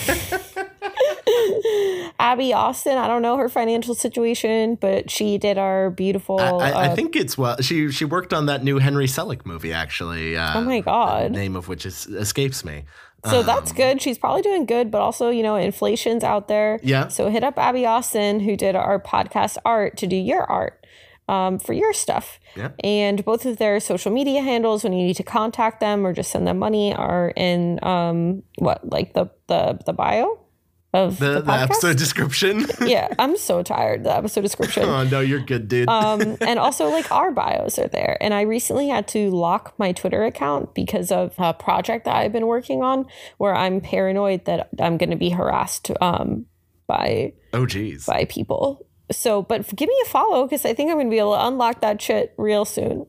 Abby Austin, I don't know her financial situation, but she did our beautiful. I think it's she worked on that new Henry Selick movie, actually. Oh my God. The name of which escapes me. So that's good. She's probably doing good, but also, inflation's out there. Yeah. So hit up Abby Austin, who did our podcast art, to do your art for your stuff. Yeah. And both of their social media handles, when you need to contact them or just send them money, are in the bio of the episode description. Yeah, I'm so tired. The episode description. Oh no, you're good, dude. And also our bios are there. And I recently had to lock my Twitter account because of a project that I've been working on where I'm paranoid that I'm going to be harassed by people. So, but give me a follow because I think I'm going to be able to unlock that shit real soon.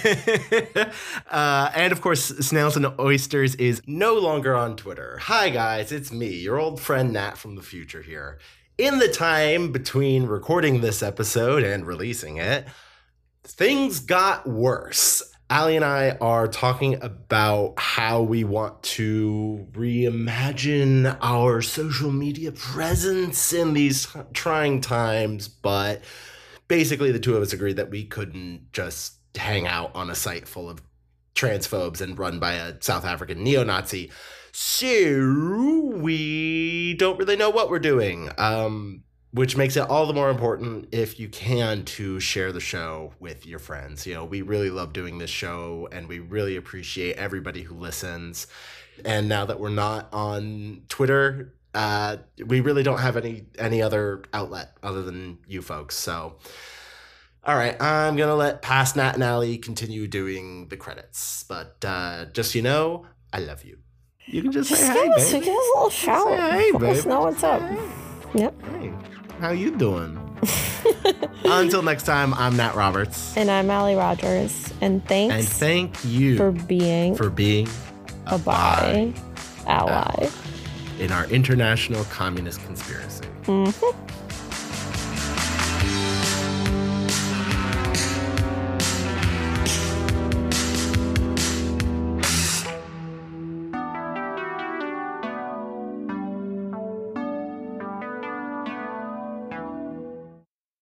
And of course, Snails and Oysters is no longer on Twitter. Hi guys, it's me, your old friend Nat from the future here. In the time between recording this episode and releasing it, things got worse. Allie and I are talking about how we want to reimagine our social media presence in these trying times, but basically the two of us agreed that we couldn't just hang out on a site full of transphobes and run by a South African neo-Nazi. So we don't really know what we're doing. Which makes it all the more important if you can to share the show with your friends. We really love doing this show and we really appreciate everybody who listens. And now that we're not on Twitter, we really don't have any other outlet other than you folks. So, all right, I'm going to let past Nat and Allie continue doing the credits. But just I love you. You can just say hey, baby. Give us a little shout. Hey, baby. Let us know what's up. Yep. Hey. How you doing? Until next time, I'm Nat Roberts. And I'm Allie Rogers. And thanks. And thank you for being a bi ally in our international communist conspiracy. Mm-hmm.